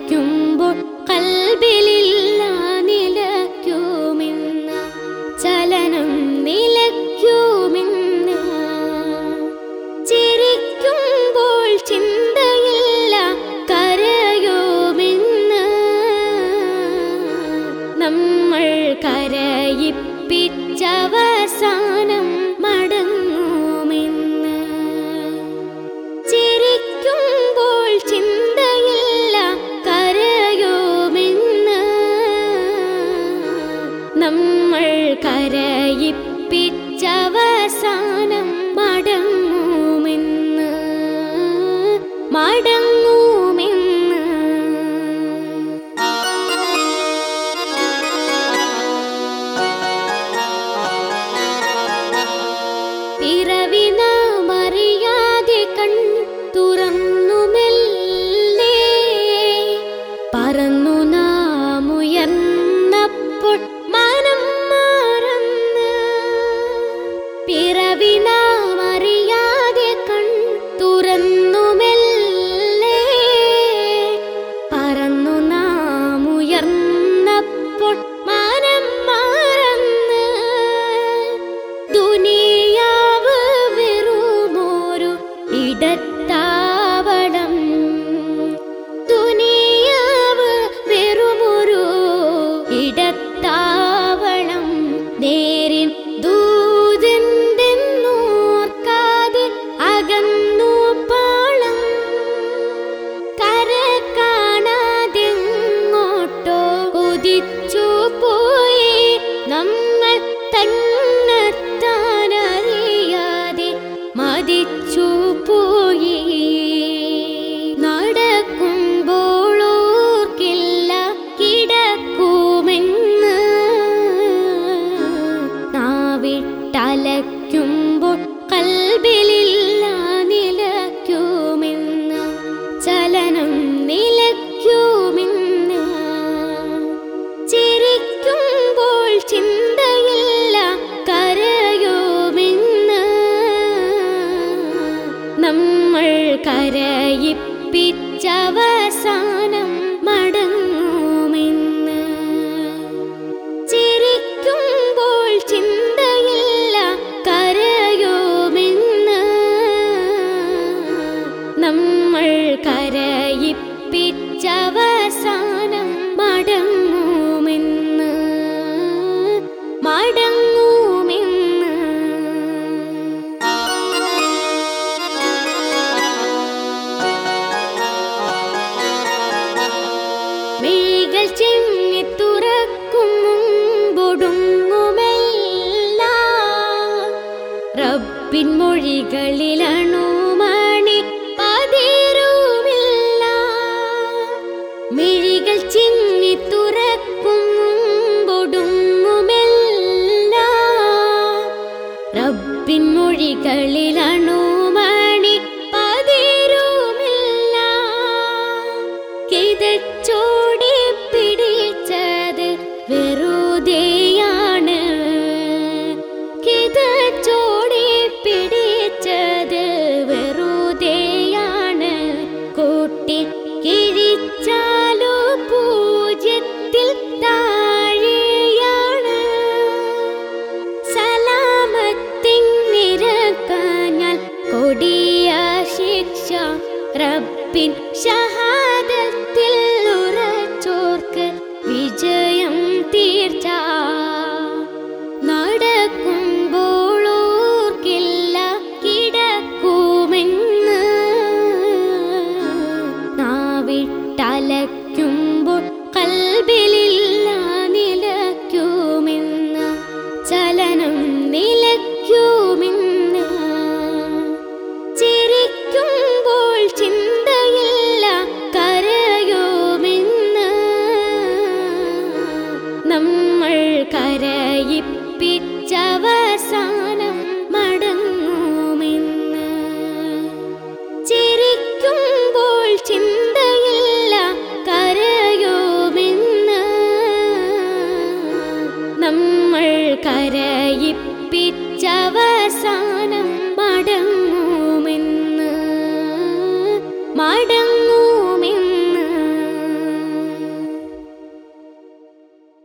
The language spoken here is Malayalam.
തലയ്ക്കുമ്പോൾ കൽബിലില്ല നിലയ്ക്കുമെന്ന്, ചലനം നിലയ്ക്കുമെന്ന്. ചിരിക്കുമ്പോൾ ചിന്തയില്ല കരയുമെന്ന്, നമ്മൾ കരയിപ്പിച്ചവസാനം മടങ്ങുമെന്ന്. ചിരിക്കുമ്പോൾ ചിന്തയില്ല കരയുമെന്ന്, നമ്മൾ കരയിപ്പിച്ചവസാനം മടങ്ങുമെന്ന്, മടങ്ങുമെന്ന്. പിറവി നാം അറിയാതെ കൺ തുറന്നു മെല്ലെ, പറന്നു നാം ഉയർന്നപ്പോൾ മനം മറന്ന്. പിറവി നാം അറിയാതെ കൺ തുറന്നു മെല്ലെ, പറന്നു നാം ഉയർന്നപ്പോൾ മനം മറന്ന്. ദുനിയാവ് വെറുമൊരു ഇടത്താവളം, ദുനിയാവ് വെറുമൊരു ഇടത്താവളം. നേരിൻ ദൂതെന്തെന്നോർക്കാതെ അകന്നു പാളം, കര കാണാതെങ്ങോട്ടോ കുതിച്ചു പോയി നമ്മൾ തന്നെത്താനറിയാതെ മതിച്ചു പോയി. നടക്കുമ്പോൾ ഓർക്കില്ല കിടക്കുമെന്ന്, നാവിട്ടലയ്ക്കുമ്പോൾ കൽബിലില്ല നിലയ്ക്കുമെന്ന്, ചലനം നിലയ്ക്കുമെന്ന്. ചിരിക്കുമ്പോൾ ചിന്തയില്ല കരയുമെന്ന്, നമ്മൾ കരയിപ്പിച്ചവസാനം മടങ്ങുമെന്ന്. ചിരിക്കുമ്പോൾ ചിന്തയില്ല കരയുമെന്ന്, നമ്മൾ കരയിപ്പിച്ചവസാനം മടങ്ങുമെന്ന്, മടങ്ങുമെന്ന്. മിഴികൾ ചിമ്മി തുറക്കും മുമ്പൊടുങ്ങുമെല്ലാം റബ്ബിൻ മൊഴികളിലണുമണി പതിരുമില്ല. മിഴികൾ ചിമ്മി തുറക്കും മുമ്പൊടുങ്ങുമെല്ലാം റബ്ബിൻ മൊഴികളിലണുമണി പതിരുമില്ല. കിതച്ചോടി പിടിച്ചത് വെറുതെയാണ്, കിതച്ചോടി പിടിച്ചത് വെറുതെയാണ്. കൂട്ടി കിഴിച്ചാലോ പൂജ്യത്തിൽ താഴെയാണ്. സലാമത്തിനിരക്കാഞ്ഞാൽ കൊടിയ ശിക്ഷ, റബ്ബിൻ ഷഹാദത്തിൽ ഉറച്ചോർക്ക് വിജയം തീർച്ച. നടക്കുമ്പോൾ ഓർക്കില്ല കിടക്കുമെന്ന്, നാവിട്ടലയ്ക്കുമ്പോൾ കൽബിലില്ല നിലയ്ക്കുമെന്ന്, ചലനം നിലയ്ക്കുമെന്ന്. ചിരിക്കുമ്പോൾ ചിന്തയില്ല കരയുമെന്ന്, നമ്മൾ കരയിപ്പിച്ചവസാനം മടങ്ങുമെന്ന്. ചിരിക്കുമ്പോൾ ചിന്തയില്ല കരയുമെന്ന്, നമ്മൾ കരയിപ്പിച്ചവസാനം